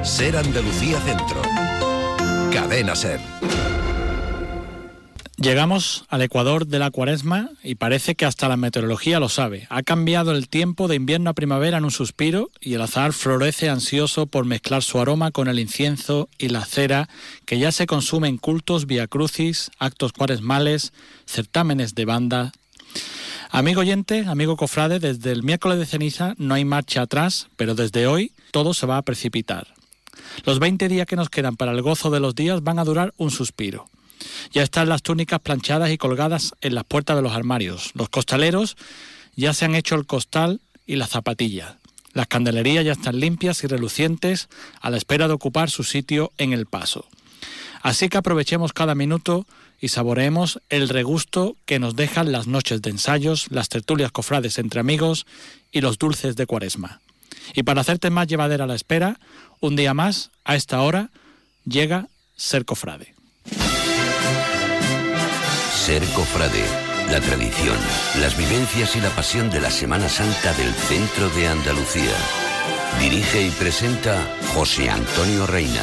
Ser Andalucía Centro. Cadena Ser. Llegamos al Ecuador de la Cuaresma y parece que hasta la meteorología lo sabe. Ha cambiado el tiempo de invierno a primavera en un suspiro y el azahar florece ansioso por mezclar su aroma con el incienso y la cera que ya se consume en cultos, viacrucis, actos cuaresmales, certámenes de banda. Amigo oyente, amigo cofrade, desde el miércoles de ceniza no hay marcha atrás, pero desde hoy todo se va a precipitar. Los 20 días que nos quedan para el gozo de los días van a durar un suspiro. Ya están las túnicas planchadas y colgadas en las puertas de los armarios. Los costaleros ya se han hecho el costal y las zapatillas. Las candelerías ya están limpias y relucientes a la espera de ocupar su sitio en el paso. Así que aprovechemos cada minuto y saboreemos el regusto que nos dejan las noches de ensayos, las tertulias cofrades entre amigos y los dulces de Cuaresma. Y para hacerte más llevadera la espera, un día más, a esta hora, llega Ser Cofrade. Ser Cofrade, la tradición, las vivencias y la pasión de la Semana Santa del centro de Andalucía. Dirige y presenta José Antonio Reina.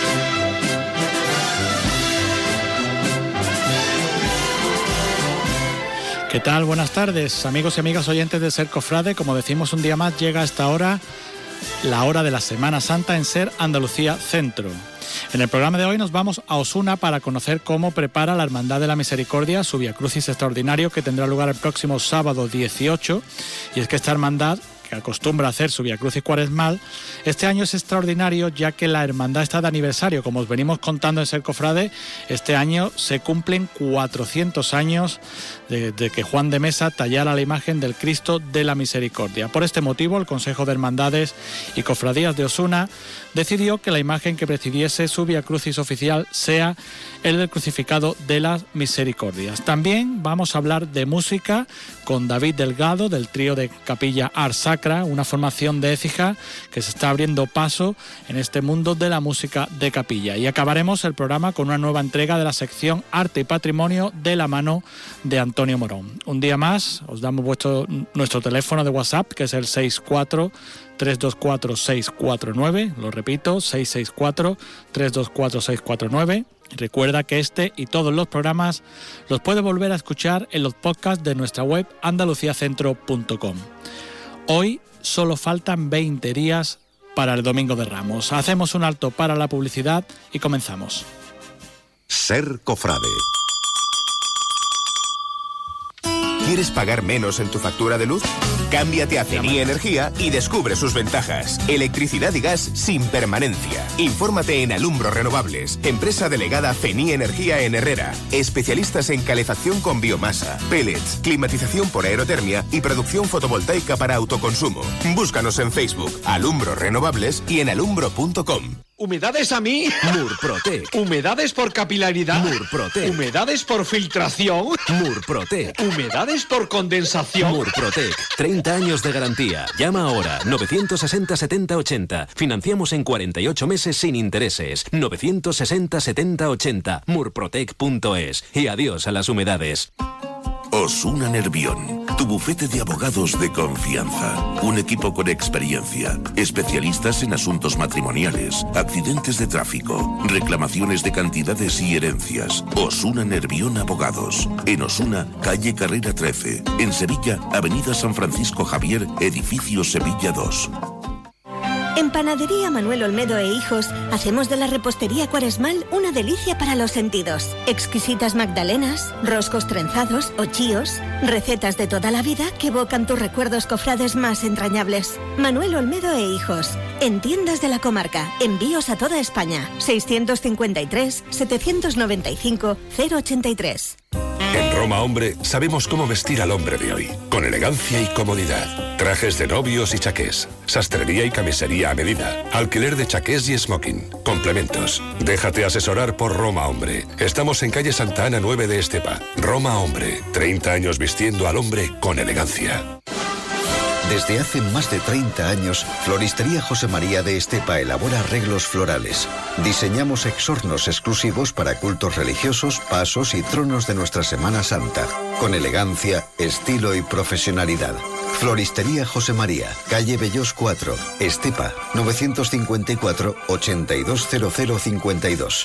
¿Qué tal? Buenas tardes, amigos y amigas oyentes de Ser Cofrade. Como decimos, un día más llega a esta hora, la hora de la Semana Santa en Ser Andalucía Centro. En el programa de hoy nos vamos a Osuna para conocer cómo prepara la Hermandad de la Misericordia su viacrucis extraordinario que tendrá lugar el próximo sábado 18. Y es que esta hermandad, que acostumbra a hacer su viacrucis cuaresmal, este año es extraordinario ya que la hermandad está de aniversario. Como os venimos contando en Ser Cofrade, este año se cumplen 400 años de que Juan de Mesa tallara la imagen del Cristo de la Misericordia. Por este motivo, el Consejo de Hermandades y Cofradías de Osuna decidió que la imagen que presidiese su viacrucis oficial sea el del crucificado de las Misericordias. También vamos a hablar de música con David Delgado del trío de Capilla Ars Sacra, una formación de Écija que se está abriendo paso en este mundo de la música de capilla. Y acabaremos el programa con una nueva entrega de la sección Arte y Patrimonio de la mano de Antonio Morón. Un día más os damos nuestro teléfono de WhatsApp, que es el 643246649, lo repito, 664-324-649. Recuerda que este y todos los programas los puedes volver a escuchar en los podcasts de nuestra web andaluciacentro.com. Hoy solo faltan 20 días para el Domingo de Ramos. Hacemos un alto para la publicidad y comenzamos. Ser Cofrade. ¿Quieres pagar menos en tu factura de luz? Cámbiate a CENI Energía y descubre sus ventajas. Electricidad y gas sin permanencia. Infórmate en Alumbro Renovables, empresa delegada CENI Energía en Herrera. Especialistas en calefacción con biomasa, pellets, climatización por aerotermia y producción fotovoltaica para autoconsumo. Búscanos en Facebook, Alumbro Renovables y en alumbro.com. ¿Humedades a mí? Murprotec. ¿Humedades por capilaridad? Murprotec. ¿Humedades por filtración? Murprotec. ¿Humedades por condensación? Murprotec. 30 años de garantía. Llama ahora. 960 70 80. Financiamos en 48 meses sin intereses. 960 70 80. Murprotec.es. Y adiós a las humedades. Osuna Nervión, tu bufete de abogados de confianza. Un equipo con experiencia, especialistas en asuntos matrimoniales, accidentes de tráfico, reclamaciones de cantidades y herencias. Osuna Nervión Abogados. En Osuna, calle Carrera 13. En Sevilla, avenida San Francisco Javier, edificio Sevilla 2. En Panadería Manuel Olmedo e Hijos hacemos de la repostería cuaresmal una delicia para los sentidos. Exquisitas magdalenas, roscos trenzados o chíos, recetas de toda la vida que evocan tus recuerdos cofrades más entrañables. Manuel Olmedo e Hijos, en tiendas de la comarca, envíos a toda España. 653 795 083. En Roma Hombre sabemos cómo vestir al hombre de hoy, con elegancia y comodidad. Trajes de novios y chaqués, sastrería y camisería a medida, alquiler de chaqués y smoking, complementos. Déjate asesorar por Roma Hombre. Estamos en calle Santa Ana 9 de Estepa. Roma Hombre, 30 años vistiendo al hombre con elegancia. Desde hace más de 30 años, Floristería José María de Estepa elabora arreglos florales. Diseñamos exornos exclusivos para cultos religiosos, pasos y tronos de nuestra Semana Santa, con elegancia, estilo y profesionalidad. Floristería José María, calle Bellós 4, Estepa, 954 820052.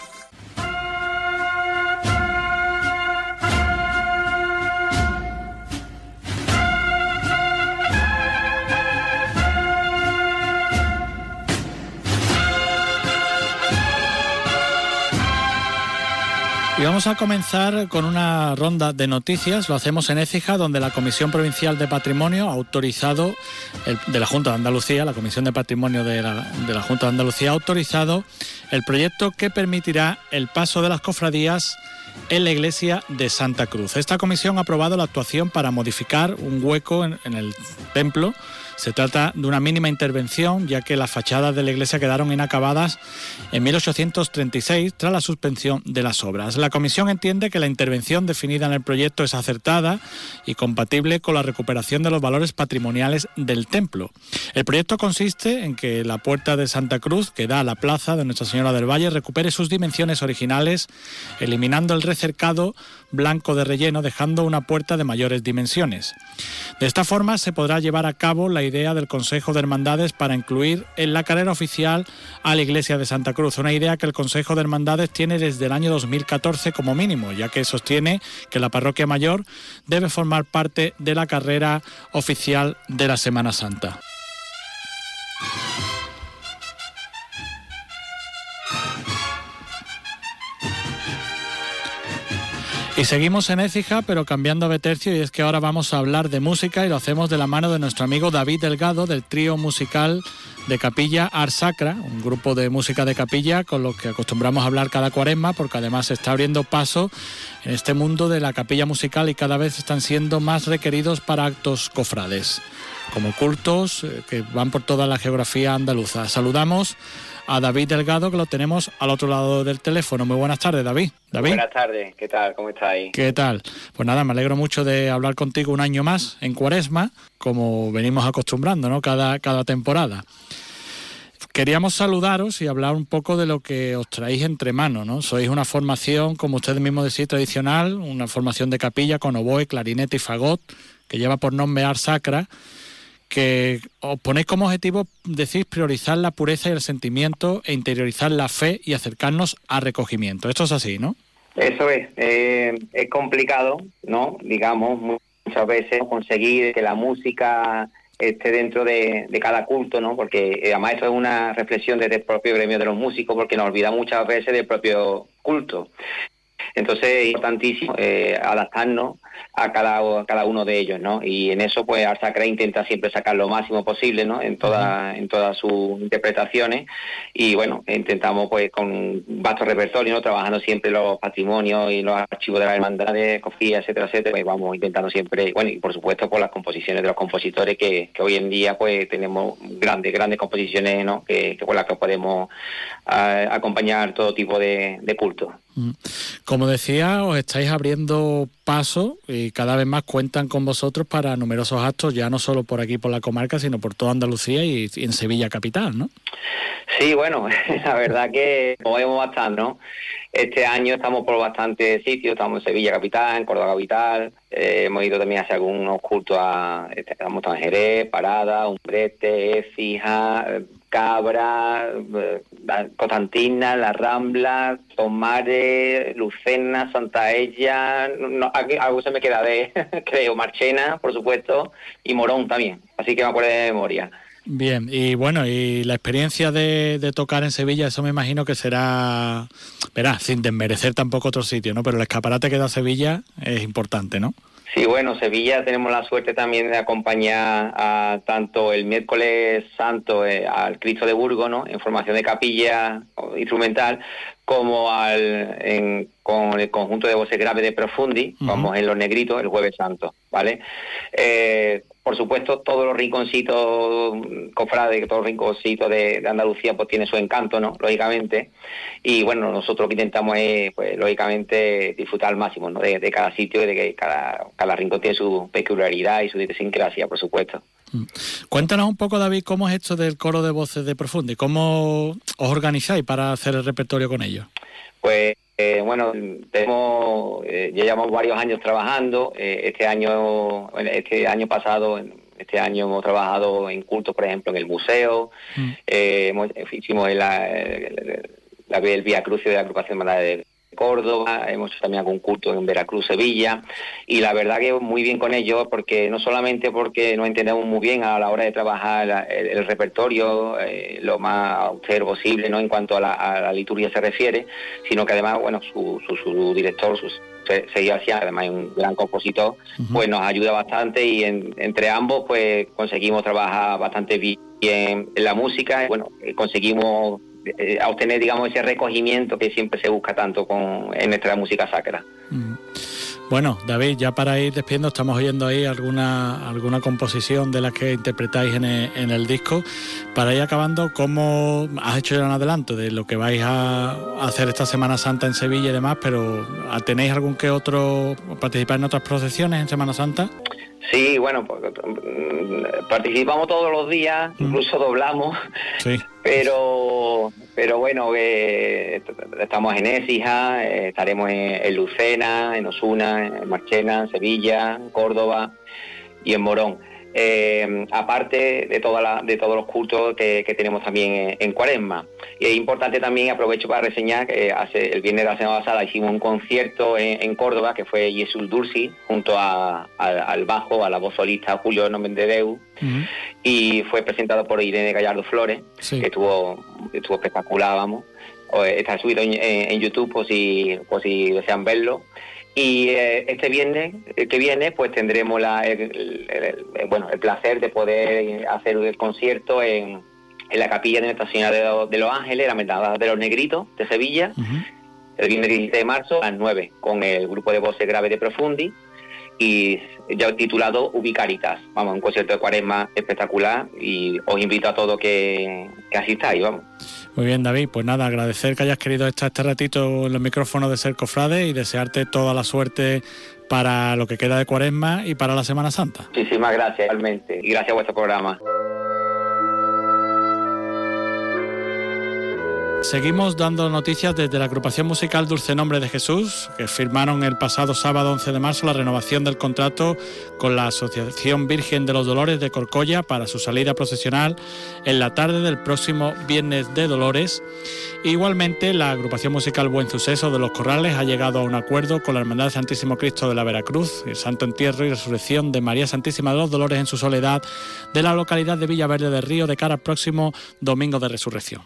Y vamos a comenzar con una ronda de noticias. Lo hacemos en Écija, donde la Comisión Provincial de Patrimonio ha autorizado, de la Junta de Andalucía, la Comisión de Patrimonio de la Junta de Andalucía ha autorizado el proyecto que permitirá el paso de las cofradías en la iglesia de Santa Cruz. Esta comisión ha aprobado la actuación para modificar un hueco en el templo. Se trata de una mínima intervención, ya que las fachadas de la iglesia quedaron inacabadas en 1836 tras la suspensión de las obras. La comisión entiende que la intervención definida en el proyecto es acertada y compatible con la recuperación de los valores patrimoniales del templo. El proyecto consiste en que la puerta de Santa Cruz, que da a la plaza de Nuestra Señora del Valle, recupere sus dimensiones originales, eliminando el recercado blanco de relleno, dejando una puerta de mayores dimensiones. De esta forma se podrá llevar a cabo la idea del Consejo de Hermandades para incluir en la carrera oficial a la iglesia de Santa Cruz, una idea que el Consejo de Hermandades tiene desde el año 2014 como mínimo, ya que sostiene que la parroquia mayor debe formar parte de la carrera oficial de la Semana Santa. Y seguimos en Écija, pero cambiando de tercio, y es que ahora vamos a hablar de música y lo hacemos de la mano de nuestro amigo David Delgado, del trío musical de capilla Art Sacra, un grupo de música de capilla con los que acostumbramos a hablar cada Cuaresma, porque además se está abriendo paso en este mundo de la capilla musical y cada vez están siendo más requeridos para actos cofrades, como cultos que van por toda la geografía andaluza. Saludamos a David Delgado, que lo tenemos al otro lado del teléfono. Muy buenas tardes, David. Buenas tardes, ¿qué tal? ¿Cómo estáis? ¿Qué tal? Pues nada, me alegro mucho de hablar contigo un año más en Cuaresma, como venimos acostumbrando, ¿no? Cada temporada. Queríamos saludaros y hablar un poco de lo que os traéis entre manos, ¿no? Sois una formación, como ustedes mismos decís, tradicional, una formación de capilla con oboe, clarinete y fagot, que lleva por nombre Art Sacra, que os ponéis como objetivo, decís, priorizar la pureza y el sentimiento e interiorizar la fe y acercarnos al recogimiento. Esto es así, ¿no? Eso es complicado, ¿no? Digamos, muchas veces conseguir que la música esté dentro de cada culto, ¿no? Porque además esto es una reflexión desde el propio gremio de los músicos, porque nos olvidamos muchas veces del propio culto. Entonces es importantísimo adaptarnos a cada uno de ellos, ¿no? Y en eso pues Art Sacra intenta siempre sacar lo máximo posible, ¿no? En todas sus interpretaciones, y bueno, intentamos pues con un vasto repertorio, ¿no? Trabajando siempre los patrimonios y los archivos de las hermandades, cofradías, etcétera, etcétera, pues vamos intentando siempre, bueno, y por supuesto por las composiciones de los compositores que hoy en día pues tenemos grandes composiciones, ¿no? Que con las que podemos acompañar todo tipo de culto. Como decía, os estáis abriendo paso y cada vez más cuentan con vosotros para numerosos actos, ya no solo por aquí, por la comarca, sino por toda Andalucía y en Sevilla capital, ¿no? Sí, bueno, la verdad que movemos bastante, ¿no? Este año estamos por bastantes sitios, estamos en Sevilla capital, en Córdoba capital, hemos ido también hacia algunos cultos estamos en Jerez, Parada, Umbrete, Écija, Cabra, Constantina, La Rambla, Tomares, Lucena, Santa Ella, algo se me queda creo, Marchena, por supuesto, y Morón también, así que me acuerdo de memoria. Bien, y bueno, y la experiencia de tocar en Sevilla, eso me imagino que será, verás, sin desmerecer tampoco otro sitio, ¿no? Pero el escaparate que da Sevilla es importante, ¿no? Sí, bueno, Sevilla tenemos la suerte también de acompañar a tanto el miércoles santo al Cristo de Burgos, ¿no? En formación de capilla instrumental, como con el conjunto de voces graves de Profundi, vamos en Los Negritos, el jueves santo, ¿vale? Por supuesto, todos los rinconcitos cofrades, todos los rinconcitos de Andalucía, pues tiene su encanto, ¿no? Lógicamente. Y bueno, nosotros lo que intentamos es, pues lógicamente, disfrutar al máximo, ¿no? De cada sitio y de que cada rincón tiene su peculiaridad y su idiosincrasia, por supuesto. Cuéntanos un poco, David, cómo es esto del coro de voces de Profundi, cómo os organizáis para hacer el repertorio con ellos. Pues bueno, ya llevamos varios años trabajando. Este año pasado, este año hemos trabajado en cultos, por ejemplo, en el museo. Hicimos el Vía Crucis de la agrupación de Córdoba, hemos hecho también algún culto en Veracruz, Sevilla, y la verdad que muy bien con ellos, porque no solamente porque nos entendemos muy bien a la hora de trabajar el repertorio lo más austero posible, ¿no?, en cuanto a la liturgia se refiere, sino que además, bueno, su director, Sergio García, además es un gran compositor, pues nos ayuda bastante, y entre ambos pues conseguimos trabajar bastante bien en la música, y bueno, conseguimos a obtener, digamos, ese recogimiento que siempre se busca tanto en nuestra música sacra. Bueno, David, ya para ir despidiendo, estamos oyendo ahí alguna composición de las que interpretáis en el disco. Para ir acabando, ¿cómo has hecho ya un adelanto de lo que vais a hacer esta Semana Santa en Sevilla y demás? Pero ¿tenéis algún que otro, participar en otras procesiones en Semana Santa? Sí, bueno, pues, participamos todos los días, incluso doblamos, sí. Pero bueno, estamos en Écija, estaremos en Lucena, en Osuna, en Marchena, en Sevilla, en Córdoba y en Morón. Aparte de todos los cultos que tenemos también en Cuaresma. Y es importante también, aprovecho para reseñar que el viernes de la semana pasada hicimos un concierto en Córdoba, que fue Jesús Dulci, junto al bajo, a la voz solista Julio Nomendedeu, y fue presentado por Irene Gallardo Flores, sí. Que estuvo espectacular, vamos. Está subido en YouTube por si desean verlo. Y este viernes que viene pues tendremos el placer de poder hacer el concierto en la capilla de Nuestra Señora de los Ángeles, la Merindad de los Negritos de Sevilla, el viernes 17 de marzo a las 9, con el grupo de voces graves de Profundi, y ya titulado Ubicaritas. Vamos, un concierto de Cuaresma espectacular, y os invito a todos que asistáis, vamos. Muy bien, David, pues nada, agradecer que hayas querido estar este ratito en los micrófonos de Ser Cofrade y desearte toda la suerte para lo que queda de Cuaresma y para la Semana Santa. Muchísimas gracias, realmente, y gracias a vuestro programa. Seguimos dando noticias desde la agrupación musical Dulce Nombre de Jesús, que firmaron el pasado sábado 11 de marzo la renovación del contrato con la Asociación Virgen de los Dolores de Corcolla para su salida procesional en la tarde del próximo Viernes de Dolores. Igualmente, la agrupación musical Buen Suceso de Los Corrales ha llegado a un acuerdo con la Hermandad del Santísimo Cristo de la Veracruz, el Santo Entierro y Resurrección de María Santísima de los Dolores en su soledad de la localidad de Villaverde del Río de cara al próximo Domingo de Resurrección.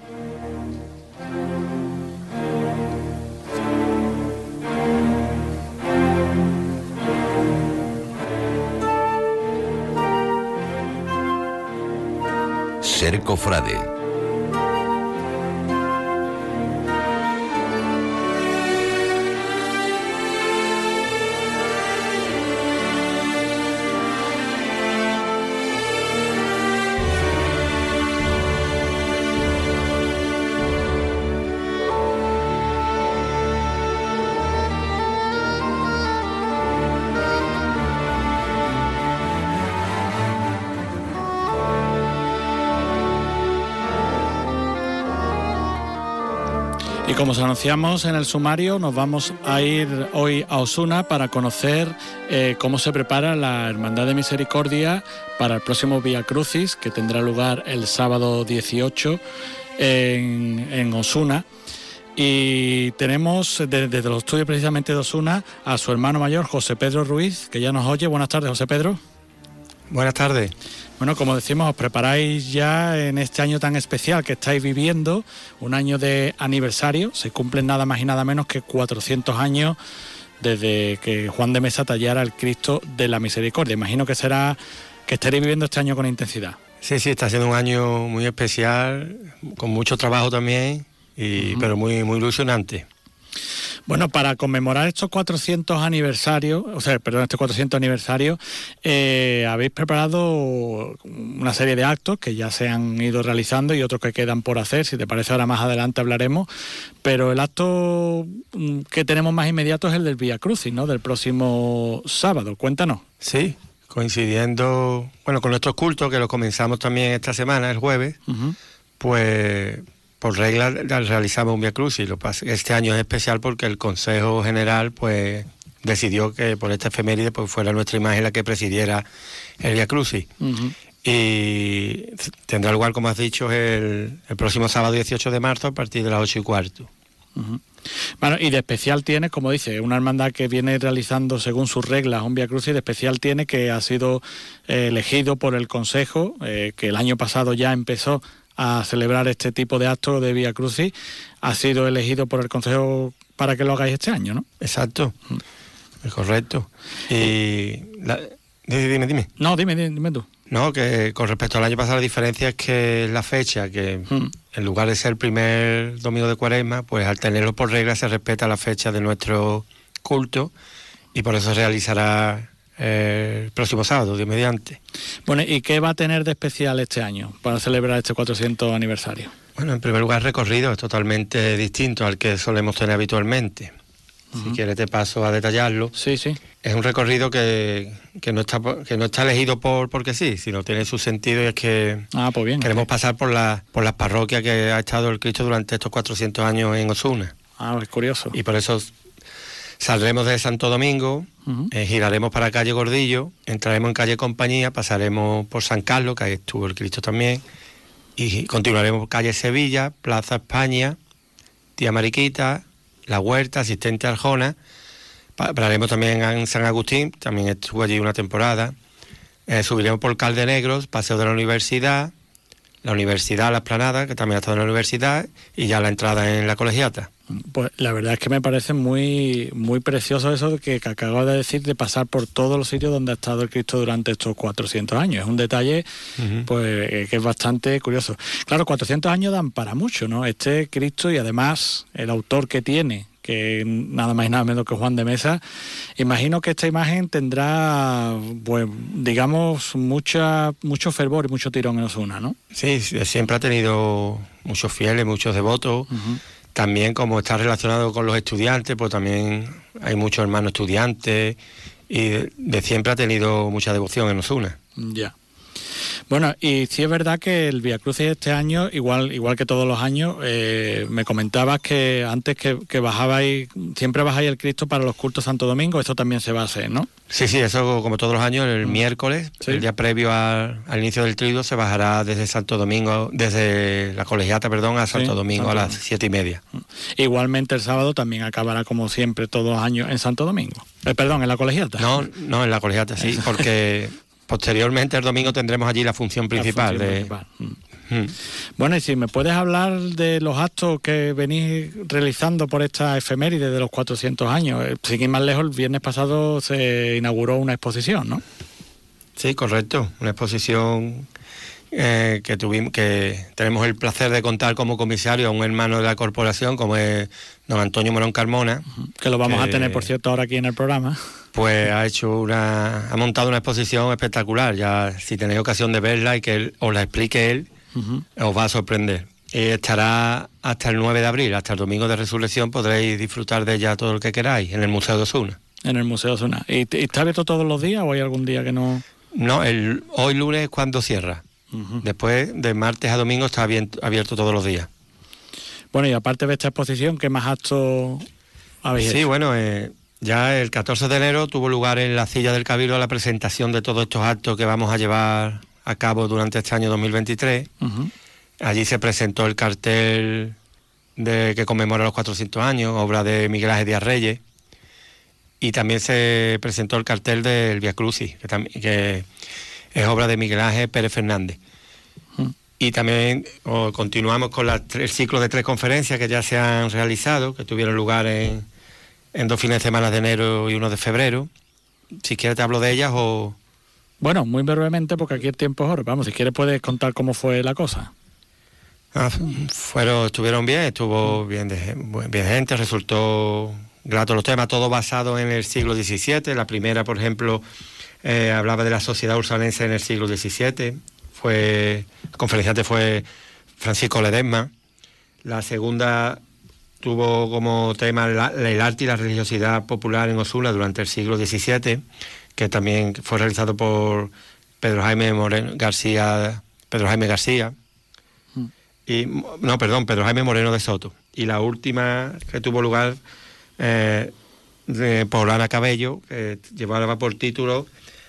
Ser Cofrade. Y como os anunciamos en el sumario, nos vamos a ir hoy a Osuna para conocer cómo se prepara la Hermandad de Misericordia para el próximo Vía Crucis, que tendrá lugar el sábado 18 en Osuna. Y tenemos desde los estudios precisamente de Osuna a su hermano mayor, José Pedro Ruiz, que ya nos oye. Buenas tardes, José Pedro. Buenas tardes. Bueno, como decimos, os preparáis ya en este año tan especial que estáis viviendo, un año de aniversario. Se cumplen nada más y nada menos que 400 años desde que Juan de Mesa tallara el Cristo de la Misericordia. Imagino que estaréis viviendo este año con intensidad. Sí, está siendo un año muy especial, con mucho trabajo también, pero muy ilusionante. Bueno, para conmemorar estos 400 aniversarios, este 400 aniversario, habéis preparado una serie de actos que ya se han ido realizando y otros que quedan por hacer. Si te parece, ahora más adelante hablaremos. Pero el acto que tenemos más inmediato es el del Vía Crucis, ¿no?, del próximo sábado. Cuéntanos. Sí, coincidiendo, con nuestros cultos, que los comenzamos también esta semana, el jueves, pues por regla realizamos un Vía Crucis. Este año es especial porque el Consejo General pues decidió que por esta efeméride pues fuera nuestra imagen la que presidiera el Vía Crucis. Y tendrá lugar, como has dicho, el próximo sábado 18 de marzo a partir de las 8:15. Bueno, y de especial tiene, como dice, una hermandad que viene realizando según sus reglas un Vía Crucis. De especial tiene que ha sido elegido por el Consejo, que el año pasado ya empezó a celebrar este tipo de actos de Vía Crucis. Ha sido elegido por el Consejo para que lo hagáis este año, ¿no? Exacto, es correcto. Y dime. No, dime tú. No, que con respecto al año pasado la diferencia es que la fecha, que en lugar de ser el primer domingo de Cuaresma, pues al tenerlo por regla se respeta la fecha de nuestro culto y por eso se realizará el próximo sábado, Dios mediante. Bueno, ¿y qué va a tener de especial este año para celebrar este 400 aniversario? Bueno, en primer lugar el recorrido es totalmente distinto al que solemos tener habitualmente. Si quieres te paso a detallarlo. Sí. Es un recorrido que no está elegido porque sí, sino tiene su sentido, y es que pues bien, queremos pasar por las parroquias que ha estado el Cristo durante estos 400 años en Osuna. Es curioso. Y por eso saldremos de Santo Domingo, giraremos para calle Gordillo, entraremos en calle Compañía, pasaremos por San Carlos, que ahí estuvo el Cristo también, y continuaremos por calle Sevilla, Plaza España, Tía Mariquita, La Huerta, Asistente Arjona. Pararemos también en San Agustín, también estuvo allí una temporada. Subiremos por Caldenegros, Paseo de la Universidad, la Esplanada, que también ha estado en la universidad, y ya la entrada en la Colegiata. Pues la verdad es que me parece muy, muy precioso eso que acabo de decir, de pasar por todos los sitios donde ha estado el Cristo durante estos 400 años. Es un detalle pues que es bastante curioso. Claro, 400 años dan para mucho, ¿no? Este Cristo, y además el autor que tiene, que nada más y nada menos que Juan de Mesa, imagino que esta imagen tendrá, pues digamos, mucho fervor y mucho tirón en Osuna, ¿no? Sí, siempre ha tenido muchos fieles, muchos devotos. También, como está relacionado con los estudiantes, pues también hay muchos hermanos estudiantes, y de siempre ha tenido mucha devoción en Osuna. Ya. Bueno, y sí es verdad que el Vía Crucis este año, igual que todos los años, me comentabas que antes que bajabais, siempre bajáis el Cristo para los cultos Santo Domingo, eso también se va a hacer, ¿no? Sí, eso como todos los años, el miércoles, el día previo al inicio del triduo, se bajará desde Santo Domingo, desde la Colegiata, a Santo Domingo a las 7:30. Igualmente el sábado también acabará, como siempre, todos los años en Santo Domingo. En la Colegiata. No, en la Colegiata, sí, porque posteriormente el domingo tendremos allí la función principal. Bueno, y si me puedes hablar de los actos que venís realizando por esta efeméride de los 400 años. Sin ir más lejos, el viernes pasado se inauguró una exposición, ¿no? Sí, correcto. Una exposición que tenemos el placer de contar como comisario a un hermano de la corporación, como es don Antonio Morón Carmona. Que lo vamos a tener, por cierto, ahora aquí en el programa. Pues ha montado una exposición espectacular. Ya si tenéis ocasión de verla y que os la explique él, os va a sorprender. Estará hasta el 9 de abril, hasta el domingo de Resurrección, podréis disfrutar de ella todo lo que queráis, en el Museo de Osuna. En el Museo de Osuna. ¿Y está abierto todos los días o hay algún día que no? No, hoy lunes es cuando cierra. Después, de martes a domingo, está abierto todos los días. Bueno, y aparte de esta exposición, ¿qué más actos habéis hecho? Sí, bueno, ya el 14 de enero tuvo lugar en la Silla del Cabildo la presentación de todos estos actos que vamos a llevar a cabo durante este año 2023. Allí se presentó el cartel que conmemora los 400 años, obra de Miguel Ángel Díaz Reyes, y también se presentó el cartel del Vía Crucis, que es obra de Miguel Ángel Pérez Fernández. Y también continuamos con el ciclo de 3 conferencias que ya se han realizado, que tuvieron lugar en 2 fines de semana de enero y 1 de febrero. Si quieres te hablo de ellas o... Bueno, muy brevemente, porque aquí el tiempo es oro. Vamos, si quieres puedes contar cómo fue la cosa. Estuvieron bien, estuvo bien gente, resultó grato los temas, todo basado en el siglo XVII. La primera, por ejemplo, hablaba de la sociedad ursanense en el siglo XVII. El conferenciante fue Francisco Ledesma. La segunda tuvo como tema el arte y la religiosidad popular en Osuna durante el siglo XVII, que también fue realizado por Pedro Jaime García. Pedro Jaime Moreno de Soto. Y la última que tuvo lugar por Ana Cabello, que llevaba por título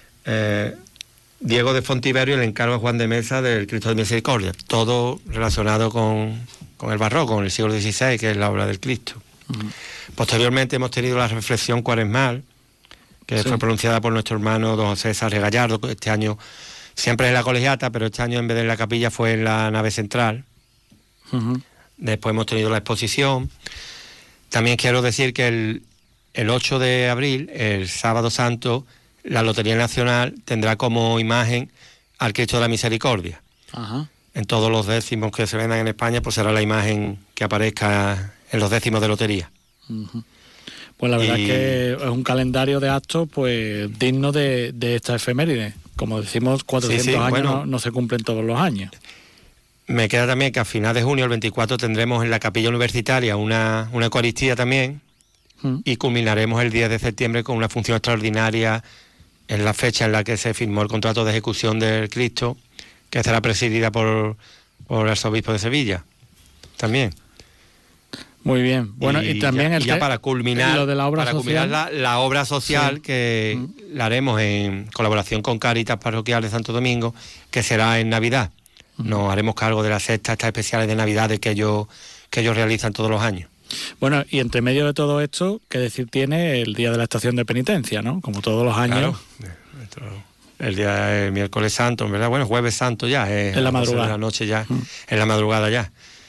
Diego de Fontiverio, el encargo a Juan de Mesa del Cristo de Misericordia. Todo relacionado con el barroco, con el siglo XVI, que es la obra del Cristo. Posteriormente hemos tenido la reflexión cuaresmal, que fue pronunciada por nuestro hermano don José Sarre Gallardo. Este año siempre en la colegiata, pero este año en vez de en la capilla fue en la nave central. Después hemos tenido la exposición. También quiero decir que el 8 de abril, el sábado santo, la Lotería Nacional tendrá como imagen al Cristo de la Misericordia. En todos los décimos que se vendan en España, pues será la imagen que aparezca en los décimos de lotería. Pues la verdad es que es un calendario de actos pues digno de esta efeméride. Como decimos, 400 años bueno, no se cumplen todos los años. Me queda también que a final de junio, el 24, tendremos en la Capilla Universitaria una Eucaristía también, y culminaremos el 10 de septiembre con una función extraordinaria en la fecha en la que se firmó el contrato de ejecución del Cristo, que será presidida por el arzobispo de Sevilla también. Muy bien. Bueno, y también ya para culminar lo de la obra social, la obra social que la haremos en colaboración con Cáritas Parroquial de Santo Domingo, que será en Navidad. Nos haremos cargo de las cestas especiales de Navidad que ellos realizan todos los años. Bueno, y entre medio de todo esto, ¿qué decir tiene el día de la estación de penitencia, no? Como todos los años. Claro. El día del miércoles santo, ¿verdad? Bueno, jueves santo ya. En la madrugada. De la noche ya, en la madrugada ya.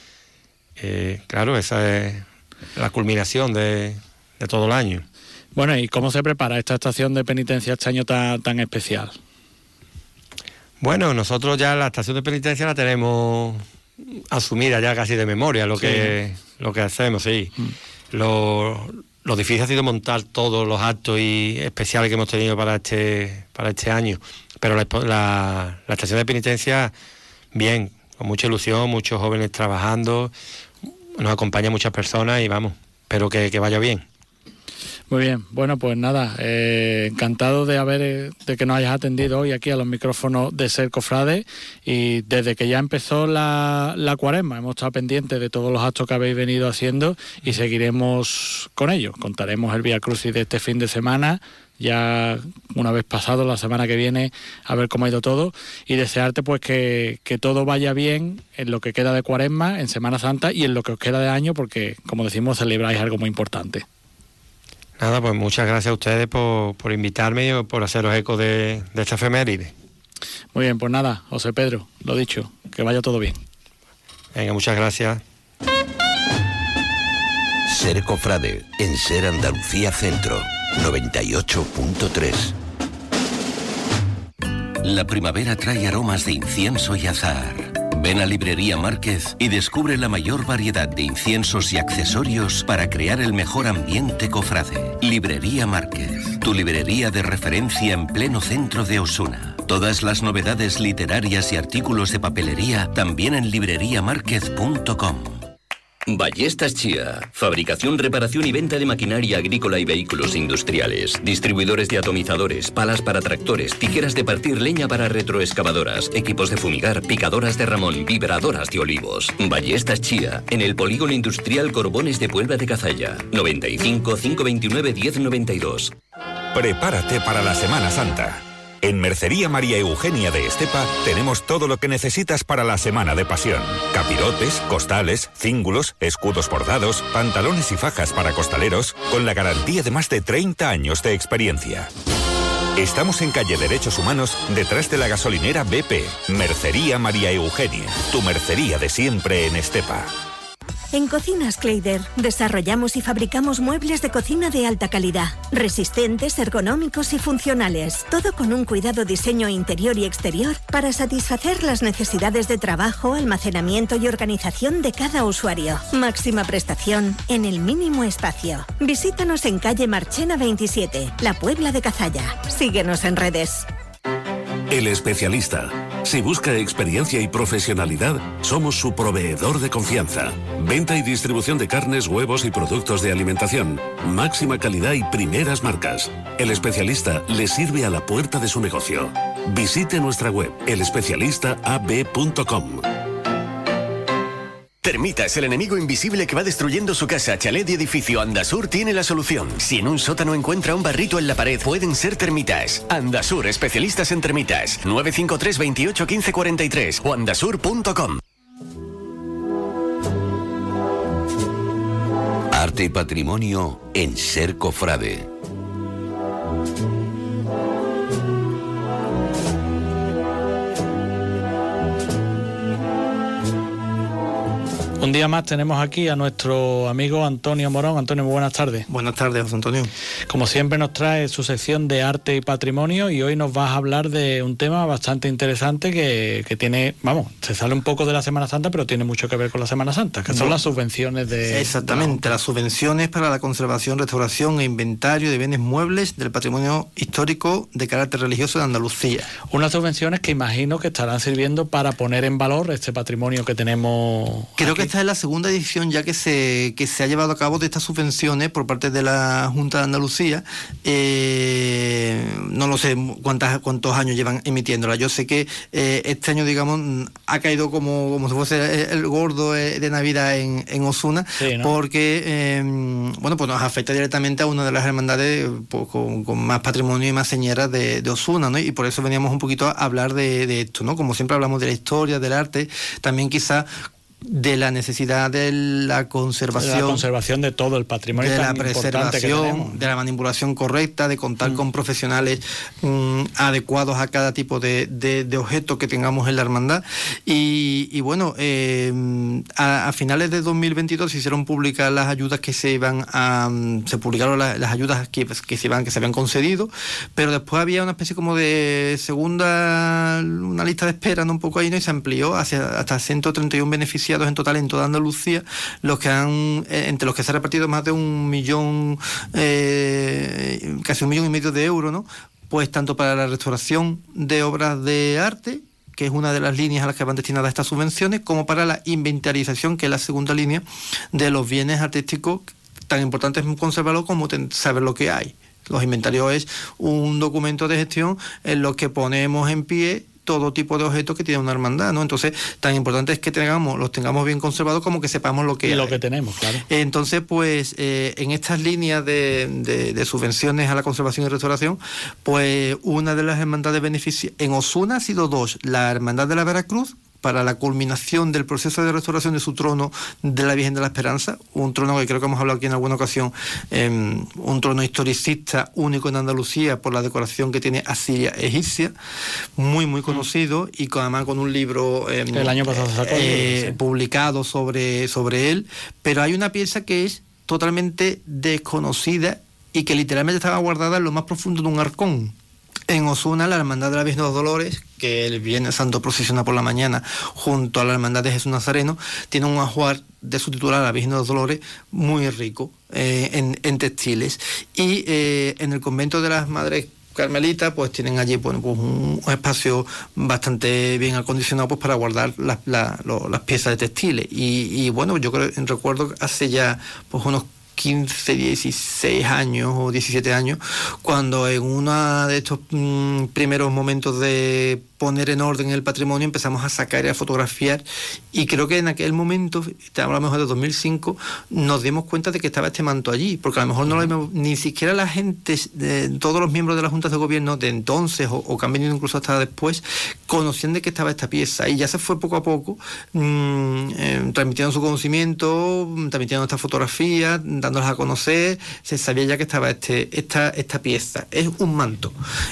Claro, esa es la culminación de todo el año. Bueno, ¿y cómo se prepara esta estación de penitencia este año tan especial? Bueno, nosotros ya la estación de penitencia la tenemos asumida ya casi de memoria, lo que hacemos, sí. Lo difícil ha sido montar todos los actos y especiales que hemos tenido para este año, pero la estación de penitencia, bien, con mucha ilusión, muchos jóvenes trabajando, nos acompañan muchas personas y vamos, espero que vaya bien. Muy bien, bueno, pues nada, encantado de que nos hayas atendido hoy aquí a los micrófonos de Ser Cofrade, y desde que ya empezó la cuaresma hemos estado pendientes de todos los actos que habéis venido haciendo y seguiremos con ellos. Contaremos el Vía Crucis de este fin de semana, ya una vez pasado, la semana que viene, a ver cómo ha ido todo, y desearte pues que todo vaya bien en lo que queda de cuaresma, en Semana Santa y en lo que os queda de año, porque como decimos, celebráis algo muy importante. Nada, pues muchas gracias a ustedes por invitarme y por haceros eco de esta efeméride. Muy bien, pues nada, José Pedro, lo dicho, que vaya todo bien. Venga, muchas gracias. Ser Cofrade, en Ser Andalucía Centro, 98.3. La primavera trae aromas de incienso y azahar. Ven a Librería Márquez y descubre la mayor variedad de inciensos y accesorios para crear el mejor ambiente cofrade. Librería Márquez, tu librería de referencia en pleno centro de Osuna. Todas las novedades literarias y artículos de papelería también en libreriamarquez.com. Ballestas Chía. Fabricación, reparación y venta de maquinaria agrícola y vehículos industriales. Distribuidores de atomizadores, palas para tractores, tijeras de partir leña para retroexcavadoras, equipos de fumigar, picadoras de ramón, vibradoras de olivos. Ballestas Chía. En el Polígono Industrial Corbones de Puebla de Cazalla. 95 529 1092. Prepárate para la Semana Santa. En Mercería María Eugenia de Estepa tenemos todo lo que necesitas para la Semana de Pasión. Capirotes, costales, cíngulos, escudos bordados, pantalones y fajas para costaleros, con la garantía de más de 30 años de experiencia. Estamos en calle Derechos Humanos, detrás de la gasolinera BP. Mercería María Eugenia, tu mercería de siempre en Estepa. En Cocinas Kleider desarrollamos y fabricamos muebles de cocina de alta calidad, resistentes, ergonómicos y funcionales, todo con un cuidado diseño interior y exterior para satisfacer las necesidades de trabajo, almacenamiento y organización de cada usuario. Máxima prestación en el mínimo espacio. Visítanos en calle Marchena 27, La Puebla de Cazalla. Síguenos en redes. El Especialista, Si busca experiencia y profesionalidad, somos su proveedor de confianza. Venta y distribución de carnes, huevos y productos de alimentación. Máxima calidad y primeras marcas. El Especialista le sirve a la puerta de su negocio. Visite nuestra web, elespecialistaab.com. Termitas, el enemigo invisible que va destruyendo su casa, chalet y edificio. Andasur tiene la solución. Si en un sótano encuentra un barrito en la pared, pueden ser termitas. Andasur, especialistas en termitas. 953 28 15 43 o andasur.com. Arte y patrimonio en Ser Cofrade. Un día más tenemos aquí a nuestro amigo Antonio Morón. Antonio, muy buenas tardes. Buenas tardes, José Antonio. Como siempre nos trae su sección de arte y patrimonio y hoy nos vas a hablar de un tema bastante interesante que tiene, vamos, se sale un poco de la Semana Santa, pero tiene mucho que ver con la Semana Santa, que son las subvenciones de... Exactamente, las subvenciones para la conservación, restauración e inventario de bienes muebles del patrimonio histórico de carácter religioso de Andalucía. Unas subvenciones que imagino que estarán sirviendo para poner en valor este patrimonio que tenemos. Creo aquí. que esta es la segunda edición ya que se ha llevado a cabo de estas subvenciones por parte de la Junta de Andalucía. No lo sé cuántos años llevan emitiéndola. Yo sé que este año, digamos, ha caído como si fuese el gordo de Navidad en Osuna, sí, ¿no? Porque bueno, pues nos afecta directamente a una de las hermandades pues, con más patrimonio y más señeras de Osuna, ¿no? Y por eso veníamos un poquito a hablar de esto, ¿no? Como siempre hablamos de la historia, del arte, también quizá de la necesidad de la conservación de todo el patrimonio, de tan la importante que tenemos, de la manipulación correcta, de contar con profesionales adecuados a cada tipo de objeto que tengamos en la hermandad. Y bueno, a finales de 2022 se hicieron públicas las ayudas que se publicaron las ayudas que se habían concedido, pero después había una especie como de una lista de espera, ¿no? Un poco ahí, ¿no? Y se amplió hasta 131 beneficiados en total en toda Andalucía, entre los que se ha repartido más de 1 millón, casi 1,5 millones de euros, ¿no? Pues tanto para la restauración de obras de arte, que es una de las líneas a las que van destinadas estas subvenciones, como para la inventarización, que es la segunda línea de los bienes artísticos, tan importantes conservarlos como saber lo que hay. Los inventarios es un documento de gestión en los que ponemos en pie todo tipo de objetos que tiene una hermandad, ¿no? Entonces, tan importante es que los tengamos bien conservados como que sepamos lo que hay. Lo que tenemos, claro. Entonces, pues, en estas líneas de subvenciones a la conservación y restauración, pues, una de las hermandades beneficiadas en Osuna ha sido 2. La Hermandad de la Veracruz, para la culminación del proceso de restauración de su trono de la Virgen de la Esperanza, un trono que creo que hemos hablado aquí en alguna ocasión, un trono historicista único en Andalucía por la decoración que tiene asiria egipcia, muy muy conocido, y además con un libro el año pasado sacó publicado sobre él, pero hay una pieza que es totalmente desconocida y que literalmente estaba guardada en lo más profundo de un arcón. En Osuna, la Hermandad de la Virgen de los Dolores, que el Viernes Santo procesiona por la mañana junto a la Hermandad de Jesús Nazareno, tiene un ajuar de su titular, la Virgen de los Dolores, muy rico en textiles. Y en el convento de las Madres Carmelitas, pues tienen allí pues un espacio bastante bien acondicionado pues para guardar las piezas de textiles. Y bueno, yo recuerdo hace ya pues unos 15, 16 años o 17 años, cuando en uno de estos primeros momentos de poner en orden el patrimonio empezamos a sacar y a fotografiar, y creo que en aquel momento, a lo mejor de 2005, nos dimos cuenta de que estaba este manto allí, porque a lo mejor no lo vimos, ni siquiera la gente, todos los miembros de las juntas de gobierno de entonces o que han venido incluso hasta después, conocían de que estaba esta pieza, y ya se fue poco a poco transmitiendo su conocimiento, transmitiendo estas fotografías, dándolas a conocer. Se sabía ya que estaba esta pieza. Es un manto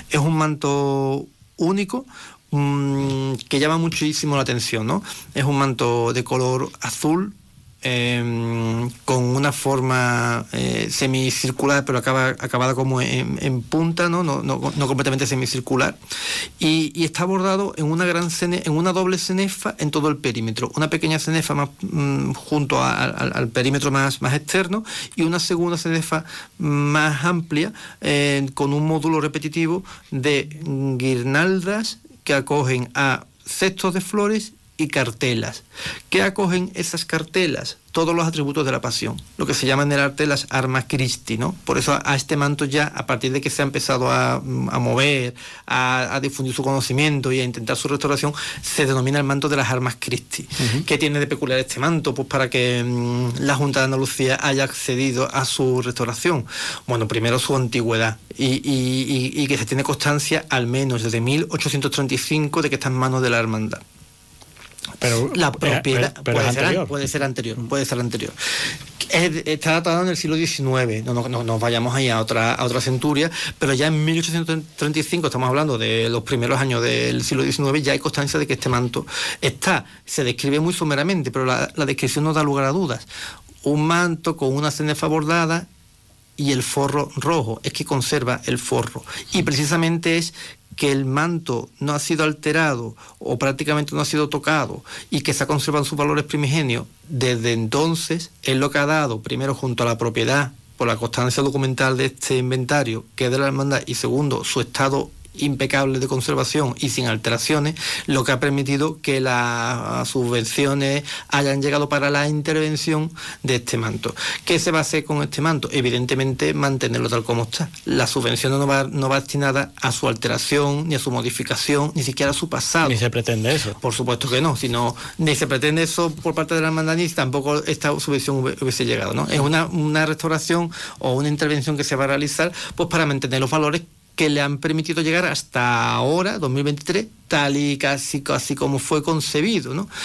único, que llama muchísimo la atención, ¿no? Es un manto de color azul, con una forma semicircular, pero acabada como en punta, ¿no? No completamente semicircular, y está bordado en una doble cenefa en todo el perímetro, una pequeña cenefa más junto al perímetro más externo, y una segunda cenefa más amplia, con un módulo repetitivo de guirnaldas que acogen a cestos de flores y cartelas. ¿Qué acogen esas cartelas? Todos los atributos de la pasión, lo que se llama en el arte las armas Christi, ¿no? Por eso a este manto ya, a partir de que se ha empezado a mover, a difundir su conocimiento y a intentar su restauración, se denomina el manto de las armas Christi. ¿Qué tiene de peculiar este manto? Pues para que la Junta de Andalucía haya accedido a su restauración. Bueno, primero su antigüedad y que se tiene constancia al menos desde 1835 de que está en manos de la hermandad. Pero la propiedad pero puede ser anterior. Está datado en el siglo XIX, no nos vayamos ahí a otra centuria, pero ya en 1835, estamos hablando de los primeros años del siglo XIX, ya hay constancia de que este manto está. Se describe muy someramente, pero la descripción no da lugar a dudas. Un manto con una cenefa bordada y el forro rojo, es que conserva el forro. Y precisamente es que el manto no ha sido alterado o prácticamente no ha sido tocado y que se ha conservado sus valores primigenios desde entonces, es lo que ha dado, primero, junto a la propiedad, por la constancia documental de este inventario, que es de la hermandad, y segundo, su estado impecable de conservación y sin alteraciones, lo que ha permitido que las subvenciones hayan llegado para la intervención de este manto. ¿Qué se va a hacer con este manto? Evidentemente mantenerlo tal como está. La subvención no va destinada a su alteración, ni a su modificación, ni siquiera a su pasado. Ni se pretende eso. Por supuesto que no, ni se pretende eso por parte de la hermandad, ni tampoco esta subvención hubiese llegado, ¿no? Es una restauración o una intervención que se va a realizar pues para mantener los valores que le han permitido llegar hasta ahora, 2023, tal y casi como fue concebido, ¿no?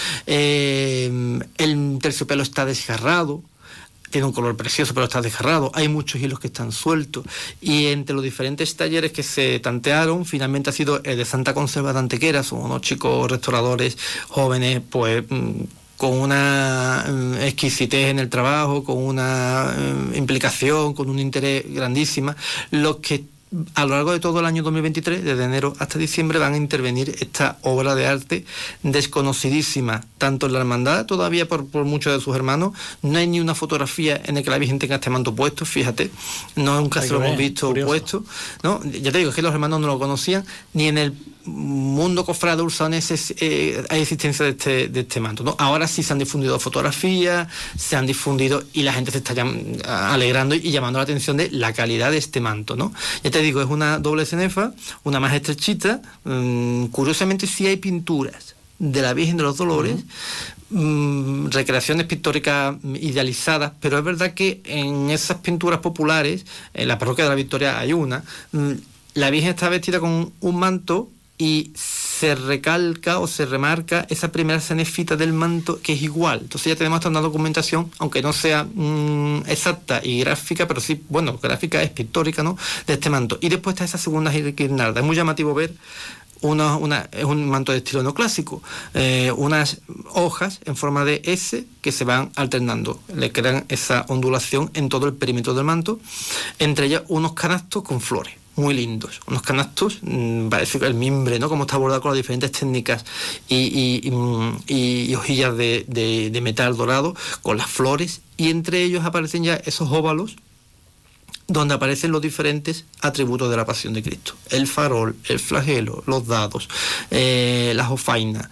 El terciopelo está desgarrado, tiene un color precioso, pero está desgarrado, hay muchos hilos que están sueltos, y entre los diferentes talleres que se tantearon, finalmente ha sido el de Santa Conserva de Antequera. Son unos chicos restauradores jóvenes, pues con una exquisitez en el trabajo, con una implicación, con un interés grandísima, los que a lo largo de todo el año 2023, desde enero hasta diciembre, van a intervenir esta obra de arte desconocidísima, tanto en la hermandad, todavía por muchos de sus hermanos. No hay ni una fotografía en la que la Virgen tenga este manto puesto, fíjate, nunca se lo hemos visto puesto, ¿no? Ya te digo, es que los hermanos no lo conocían, ni en el mundo cofrade ursaonés hay existencia de este manto, ¿no? Ahora sí se han difundido fotografías, se han difundido, y la gente se está alegrando y llamando la atención de la calidad de este manto, ¿no? Ya te digo, es una doble cenefa, una más estrechita. Curiosamente sí hay pinturas de la Virgen de los Dolores, recreaciones pictóricas idealizadas, pero es verdad que en esas pinturas populares, en la parroquia de la Victoria hay una, la Virgen está vestida con un manto y se recalca o se remarca esa primera cenefita del manto, que es igual. Entonces ya tenemos una documentación, aunque no sea exacta y gráfica, pero sí, bueno, gráfica es pictórica, ¿no?, de este manto. Y después está esa segunda guirnalda. Es muy llamativo ver es un manto de estilo neoclásico, unas hojas en forma de S que se van alternando, le crean esa ondulación en todo el perímetro del manto, entre ellas unos canastos con flores muy lindos, unos canastos, parece que el mimbre, ¿no?, como está bordado con las diferentes técnicas y hojillas de metal dorado con las flores, y entre ellos aparecen ya esos óvalos donde aparecen los diferentes atributos de la Pasión de Cristo: el farol, el flagelo, los dados, la jofaina,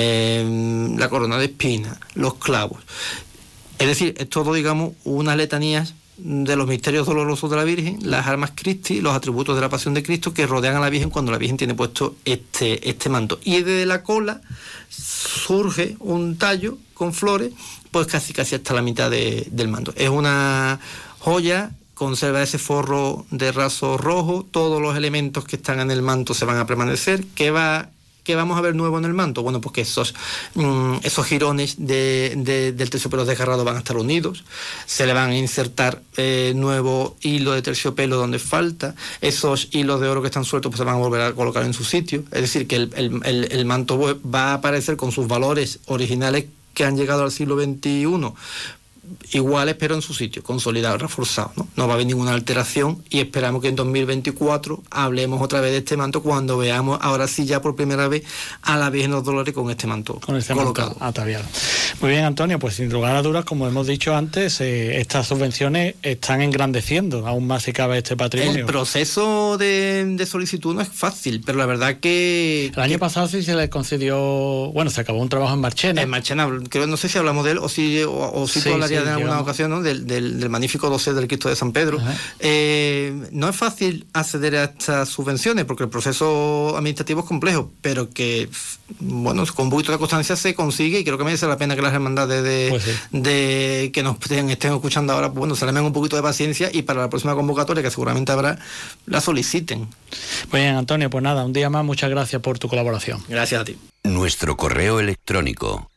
la corona de espinas, los clavos. Es decir, es todo, digamos, unas letanías de los misterios dolorosos de la Virgen, las armas Christi, los atributos de la Pasión de Cristo que rodean a la Virgen cuando la Virgen tiene puesto este manto. Y desde la cola surge un tallo con flores, pues casi hasta la mitad del manto. Es una joya, conserva ese forro de raso rojo, todos los elementos que están en el manto se van a permanecer. ¿Qué vamos a ver nuevo en el manto? Bueno, pues que esos jirones del terciopelo desgarrado van a estar unidos, se le van a insertar nuevo hilo de terciopelo donde falta, esos hilos de oro que están sueltos pues se van a volver a colocar en su sitio. Es decir, que el manto va a aparecer con sus valores originales que han llegado al siglo XXI, iguales pero en su sitio, consolidados, reforzados, ¿no? No va a haber ninguna alteración y esperamos que en 2024 hablemos otra vez de este manto cuando veamos ahora sí ya por primera vez a la Virgen de los Dolores con este manto colocado. Manto ataviado. Muy bien, Antonio, pues sin lugar a dudas, como hemos dicho antes, estas subvenciones están engrandeciendo aún más si cabe este patrimonio. El proceso de solicitud no es fácil, pero la verdad que... El año pasado sí se le concedió, bueno, se acabó un trabajo en Marchena. En Marchena, creo, no sé si hablamos de él o si tú hablarías de alguna ocasión, ¿no? del magnífico dossier del Cristo de San Pedro. No es fácil acceder a estas subvenciones porque el proceso administrativo es complejo, pero que, bueno, con un poquito de constancia se consigue y creo que merece la pena que las hermandades de que nos estén escuchando ahora, pues, bueno, se le den un poquito de paciencia y para la próxima convocatoria, que seguramente habrá, la soliciten. Muy bien, Antonio, pues nada, un día más, muchas gracias por tu colaboración. Gracias a ti. Nuestro correo electrónico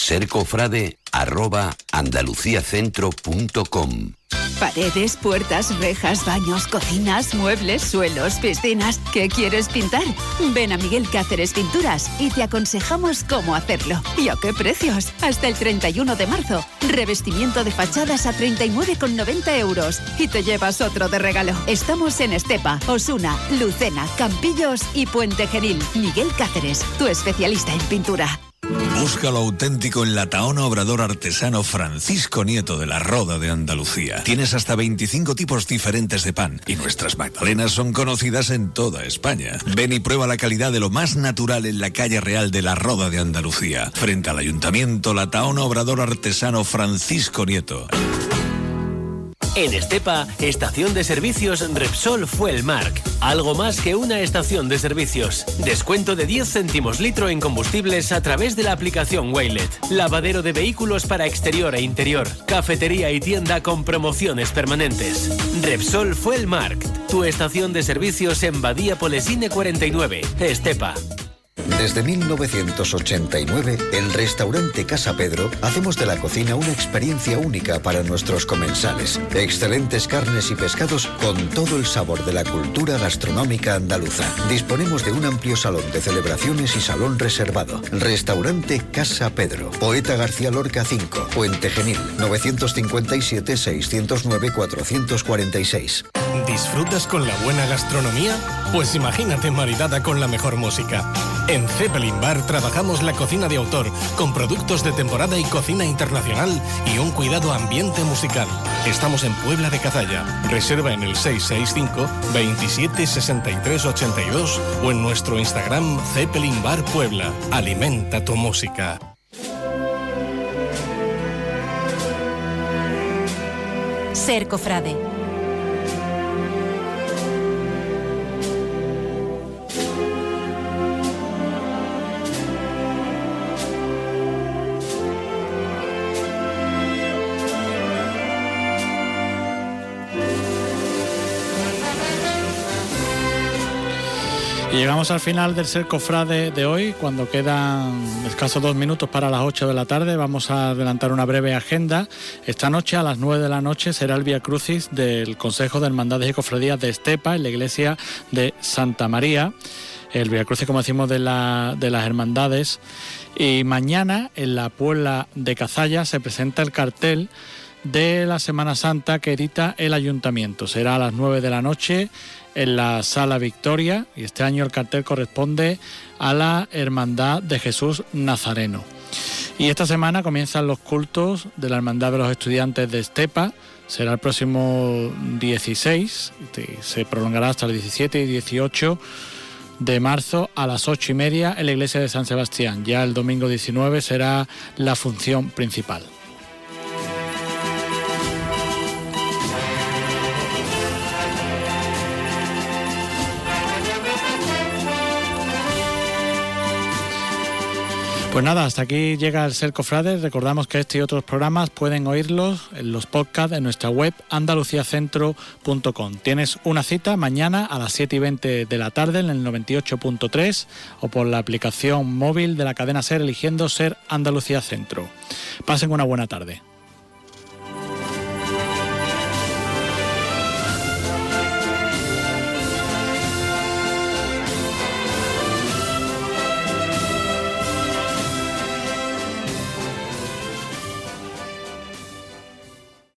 sercofrade@andaluciacentro.com. Paredes, puertas, rejas, baños, cocinas, muebles, suelos, piscinas. ¿Qué quieres pintar? Ven a Miguel Cáceres Pinturas y te aconsejamos cómo hacerlo. ¿Y a qué precios? Hasta el 31 de marzo. Revestimiento de fachadas a 39,90 euros. Y te llevas otro de regalo. Estamos en Estepa, Osuna, Lucena, Campillos y Puente Genil. Miguel Cáceres, tu especialista en pintura. Busca lo auténtico en la Tahona Obrador Artesano Francisco Nieto de la Roda de Andalucía. Tienes hasta 25 tipos diferentes de pan y nuestras magdalenas son conocidas en toda España. Ven y prueba la calidad de lo más natural en la calle real de la Roda de Andalucía. Frente al Ayuntamiento, la Tahona Obrador Artesano Francisco Nieto. En Estepa, estación de servicios Repsol Fuelmark. Algo más que una estación de servicios. Descuento de 10 céntimos litro en combustibles a través de la aplicación Waylet. Lavadero de vehículos para exterior e interior. Cafetería y tienda con promociones permanentes. Repsol Fuelmark, tu estación de servicios en Badía Polesine 49, Estepa. Desde 1989, en Restaurante Casa Pedro, hacemos de la cocina una experiencia única para nuestros comensales. Excelentes carnes y pescados con todo el sabor de la cultura gastronómica andaluza. Disponemos de un amplio salón de celebraciones y salón reservado. Restaurante Casa Pedro, Poeta García Lorca 5, Puente Genil, 957-609-446. ¿Disfrutas con la buena gastronomía? Pues imagínate maridada con la mejor música. En Zeppelin Bar trabajamos la cocina de autor, con productos de temporada y cocina internacional y un cuidado ambiente musical. Estamos en Puebla de Cazalla. Reserva en el 665-276382 o en nuestro Instagram Zeppelin Bar Puebla. Alimenta tu música. Ser cofrade. Y llegamos al final del Ser Cofrade de hoy, cuando quedan escasos 2 minutos para las 8 de la tarde. Vamos a adelantar una breve agenda. Esta noche a las 9 de la noche será el Vía Crucis del Consejo de Hermandades y Cofradías de Estepa en la iglesia de Santa María. El Vía Crucis, como decimos, de las hermandades. Y mañana en la Puebla de Cazalla se presenta el cartel de la Semana Santa que edita el Ayuntamiento. Será a las 9 de la noche en la Sala Victoria y este año el cartel corresponde a la Hermandad de Jesús Nazareno. Y esta semana comienzan los cultos de la Hermandad de los Estudiantes de Estepa. Será el próximo 16, se prolongará hasta el 17 y 18 de marzo a las 8:30 en la iglesia de San Sebastián. Ya el domingo 19 será la función principal. Pues nada, hasta aquí llega el Ser Cofrade. Recordamos que este y otros programas pueden oírlos en los podcasts en nuestra web andaluciacentro.com. Tienes una cita mañana a las 7:20 de la tarde en el 98.3 o por la aplicación móvil de la cadena SER eligiendo Ser Andalucía Centro. Pasen una buena tarde.